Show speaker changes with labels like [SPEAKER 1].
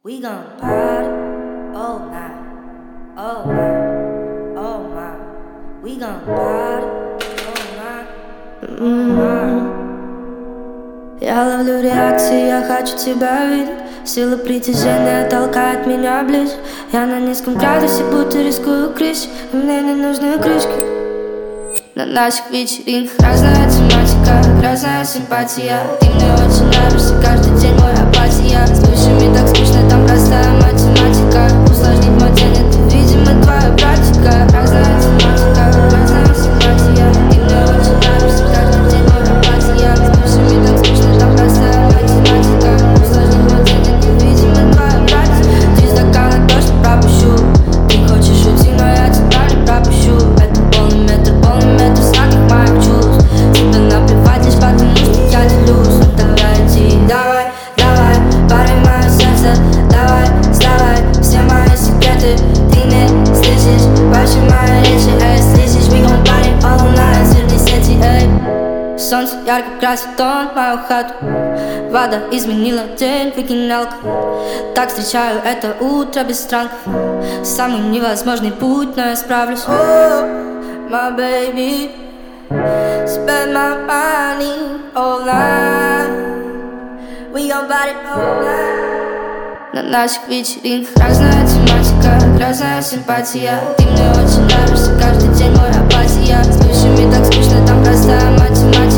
[SPEAKER 1] We gon' party all night, all night, all night. We gon' party all night, all night. Я ловлю реакции, я хочу тебя видеть. Сила притяжения толкает меня ближе. Я на низком градусе, будто рискую крыш. И мне не нужны крышки. На наших вечеринках разная тематика, разная симпатия. Ты мне очень нравишься, каждый день мой апатия. С бывшими так скучно, там простая математика. Усложнить мой день, это, видимо, твоя практика. Разная тематика, разная симпатия. Ты мне очень нравишься, каждый день мой апатия. С бывшими так скучно, там простая математика. Усложнить мой день, это, видимо, твоя практика. 3 стакана точно пропущу. Ты хочешь уйти, но я тебя не пропущу. Это полный метр всяких моих чувств. Тебе наплевать лишь потому, что я делюсь. Ну тогда иди, давай, давай, пари мое сердце. Давай, сдавай все мои секреты. Ты не слышишь вообще мои речи. Эй, слышишь, we gon' party all night. Сверни сети, эй. Солнце ярко красит тон мою хату. Вода изменила день, выкинь алкоголь. Так встречаю это утро без странков. Самый невозможный путь, но я справлюсь. My baby, spend my money all night. We gon' party all night. На наших вечеринках разная тематика, разная симпатия. Ты мне очень нравишься, каждый день мой апатия. С бывшими так скучно, там простая математика.